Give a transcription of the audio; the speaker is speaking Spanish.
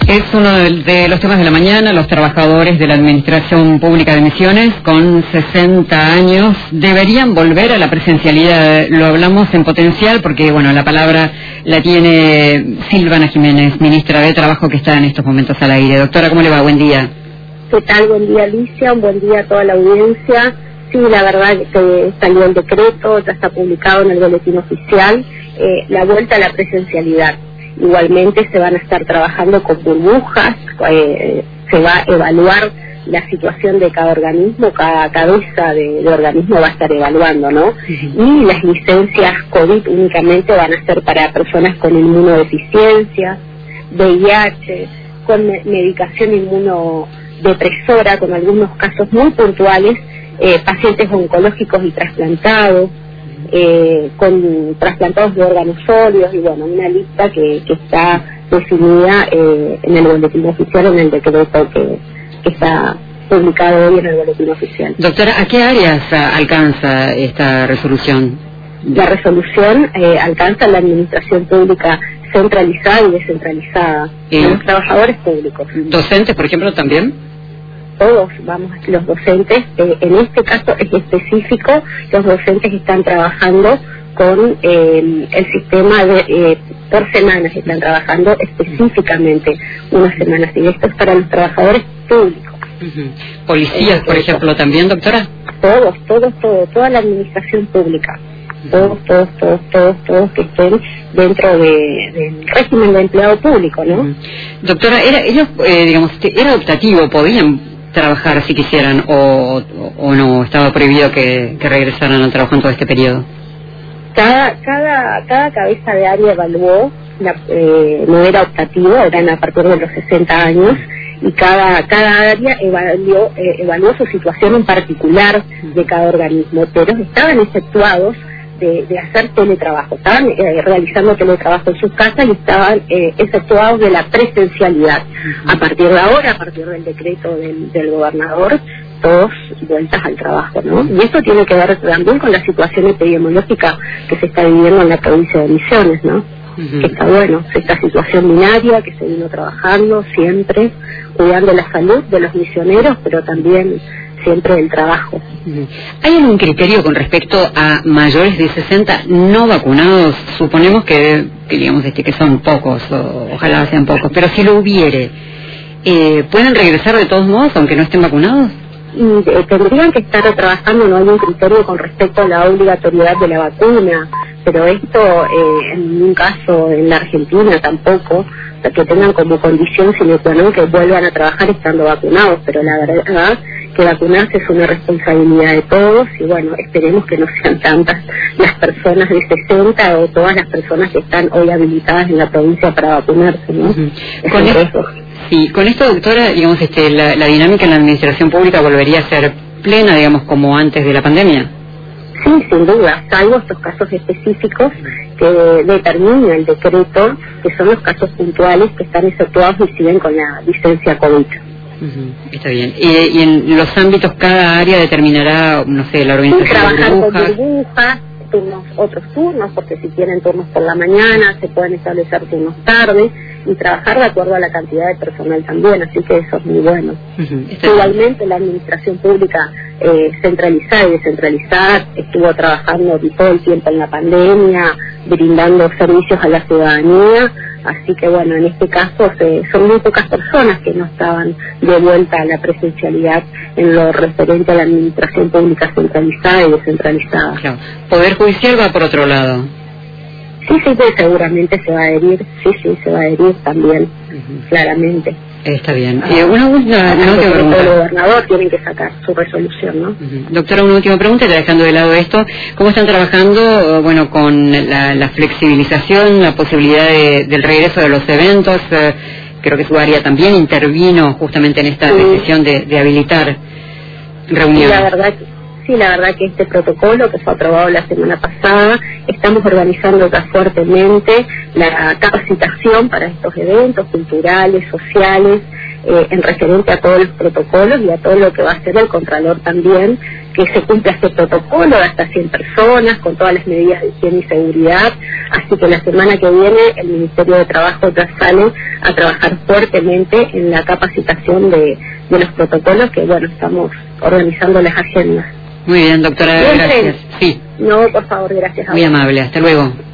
Es uno de los temas de la mañana. Los trabajadores de la Administración Pública de Misiones con 60 años deberían volver a la presencialidad. Lo hablamos en potencial porque, bueno, la palabra la tiene Silvana Jiménez, ministra de Trabajo, que está en estos momentos al aire. Doctora, ¿cómo le va? Buen día. ¿Qué tal? Buen día, Alicia. Un buen día a toda la audiencia. Sí, la verdad que salió el decreto, ya está publicado en el boletín oficial, la vuelta a la presencialidad. Igualmente se van a estar trabajando con burbujas, se va a evaluar la situación de cada organismo, cada cabeza de organismo va a estar evaluando, ¿no? Y las licencias COVID únicamente van a ser para personas con inmunodeficiencia, VIH, con medicación inmunodepresora, con algunos casos muy puntuales, pacientes oncológicos y trasplantados, con trasplantados de órganos sólidos, y bueno, una lista que está definida en el boletín oficial, en el decreto que está publicado hoy en el boletín oficial. Doctora, ¿a qué áreas alcanza esta resolución? La resolución alcanza la administración pública centralizada y descentralizada, los trabajadores públicos. ¿Docentes, por ejemplo, también? Todos, los docentes, en este caso es específico, los docentes están trabajando con el sistema por semanas, están trabajando específicamente unas semanas, y esto es para los trabajadores públicos. ¿Policías, por ejemplo, también, doctora? Toda la administración pública. Todos que estén dentro del régimen de empleado público, ¿no? Doctora, era optativo, podían trabajar si quisieran o no, estaba prohibido que regresaran al trabajo en todo este periodo. Cada cabeza de área evaluó, no era optativo, eran a partir de los 60 años, y cada área evaluó su situación en particular de cada organismo, pero estaban exceptuados de hacer teletrabajo, estaban realizando teletrabajo en sus casas y estaban exceptuados de la presencialidad. A partir de ahora, a partir del decreto del gobernador, todos vueltas al trabajo, ¿no? Y esto tiene que ver también con la situación epidemiológica que se está viviendo en la provincia de Misiones, ¿no? Que está bueno, esta situación binaria que se vino trabajando siempre, cuidando la salud de los misioneros, pero también siempre el trabajo. ¿Hay algún criterio con respecto a mayores de 60 no vacunados? Suponemos que digamos que son pocos, ojalá sean pocos, pero si lo hubiere, ¿pueden regresar de todos modos aunque no estén vacunados? Tendrían que estar trabajando, no hay un criterio con respecto a la obligatoriedad de la vacuna, pero esto en ningún caso en la Argentina tampoco, que tengan como condición sine qua non que vuelvan a trabajar estando vacunados, pero la verdad que vacunarse es una responsabilidad de todos, y bueno, esperemos que no sean tantas las personas de 60 o todas las personas que están hoy habilitadas en la provincia para vacunarse, ¿no? Con esto, doctora, digamos, la dinámica en la administración pública volvería a ser plena, digamos, como antes de la pandemia. Sí, sin duda, salvo estos casos específicos que determina el decreto, que son los casos puntuales que están exceptuados y siguen con la licencia COVID. Está bien. Y en los ámbitos, cada área determinará, no sé, la organización trabajar con burbujas, otros turnos, porque si quieren turnos por la mañana, se pueden establecer turnos tarde, y trabajar de acuerdo a la cantidad de personal también, así que eso es muy bueno. Igualmente la administración pública centralizada y descentralizada estuvo trabajando todo el tiempo en la pandemia, brindando servicios a la ciudadanía, así que bueno, en este caso son muy pocas personas que no estaban de vuelta a la presencialidad en lo referente a la administración pública centralizada y descentralizada. Claro. Poder Judicial va por otro lado. Sí, pues seguramente se va a adherir, se va a adherir también, claramente. Está bien. Una última pregunta. El gobernador tiene que sacar su resolución, ¿no? Doctora, una última pregunta, ya dejando de lado esto. ¿Cómo están trabajando, con la flexibilización, la posibilidad del regreso de los eventos? Creo que su área también intervino justamente en esta decisión de habilitar reuniones. La verdad que este protocolo que fue aprobado la semana pasada, estamos organizando ya fuertemente la capacitación para estos eventos culturales, sociales, en referente a todos los protocolos y a todo lo que va a hacer el Contralor también, que que se cumpla este protocolo de hasta 100 personas, con todas las medidas de higiene y seguridad. Así que la semana que viene el Ministerio de Trabajo ya sale a trabajar fuertemente en la capacitación de los protocolos, que bueno, estamos organizando las agendas. Muy bien, doctora, gracias. Sí. No, por favor, gracias a vos. Muy amable, hasta luego.